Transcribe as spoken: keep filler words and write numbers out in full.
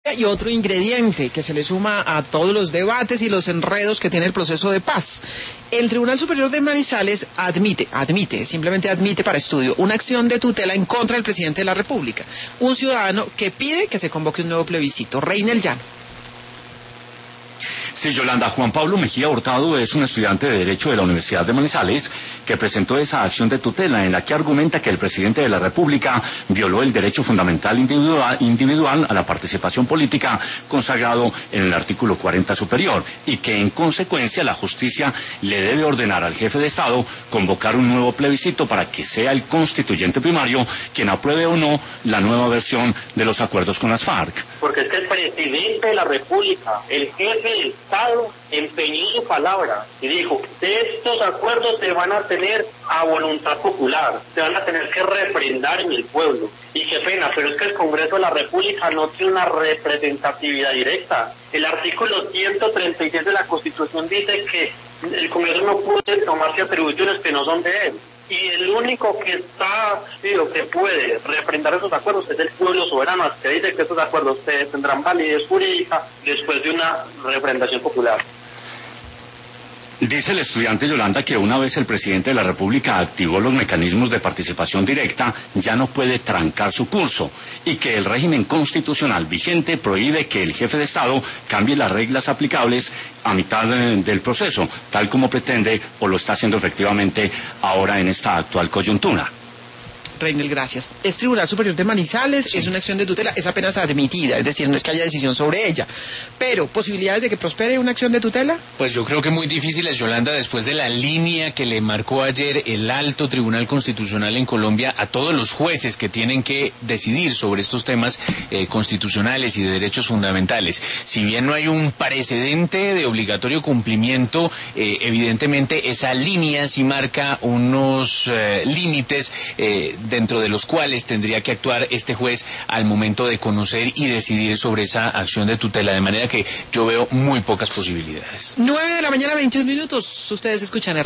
y otro ingrediente que se le suma a todos los debates y los enredos que tiene el proceso de paz. El Tribunal Superior de Manizales admite, admite, simplemente admite para estudio, una acción de tutela en contra del presidente de la República, un ciudadano que pide que se convoque un nuevo plebiscito. Reina el Llano. Sí, Yolanda, Juan Pablo Mejía Hurtado es un estudiante de Derecho de la Universidad de Manizales que presentó esa acción de tutela en la que argumenta que el presidente de la República violó el derecho fundamental individual, individual a la participación política consagrado en el artículo cuarenta superior y que en consecuencia la justicia le debe ordenar al jefe de Estado convocar un nuevo plebiscito para que sea el constituyente primario quien apruebe o no la nueva versión de los acuerdos con las FARC. Porque es que el presidente de la República, el jefe del Estado, empeñó su palabra y dijo, estos acuerdos se van a tener a voluntad popular, se van a tener que refrendar en el pueblo. Y qué pena, pero es que el Congreso de la República no tiene una representatividad directa. El artículo ciento treinta y seis de la Constitución dice que el Congreso no puede tomarse atribuciones que no son de él. Y el único que está, digo, que puede refrendar esos acuerdos es el pueblo soberano, que dice que esos acuerdos tendrán validez jurídica después de una refrendación popular. Dice el estudiante Yolanda que una vez el presidente de la República activó los mecanismos de participación directa, ya no puede trancar su curso y que el régimen constitucional vigente prohíbe que el jefe de Estado cambie las reglas aplicables a mitad del proceso, tal como pretende o lo está haciendo efectivamente ahora en esta actual coyuntura. Reinel, gracias. Es Tribunal Superior de Manizales, sí. Es una acción de tutela, es apenas admitida, es decir, no es que haya decisión sobre ella. Pero, ¿posibilidades de que prospere una acción de tutela? Pues yo creo que muy difíciles, Yolanda, después de la línea que le marcó ayer el Alto Tribunal Constitucional en Colombia a todos los jueces que tienen que decidir sobre estos temas eh, constitucionales y de derechos fundamentales. Si bien no hay un precedente de obligatorio cumplimiento, eh, evidentemente esa línea sí marca unos eh, límites eh, dentro de los cuales tendría que actuar este juez al momento de conocer y decidir sobre esa acción de tutela, de manera que yo veo muy pocas posibilidades. nueve de la mañana, veintiún minutos, ustedes escuchan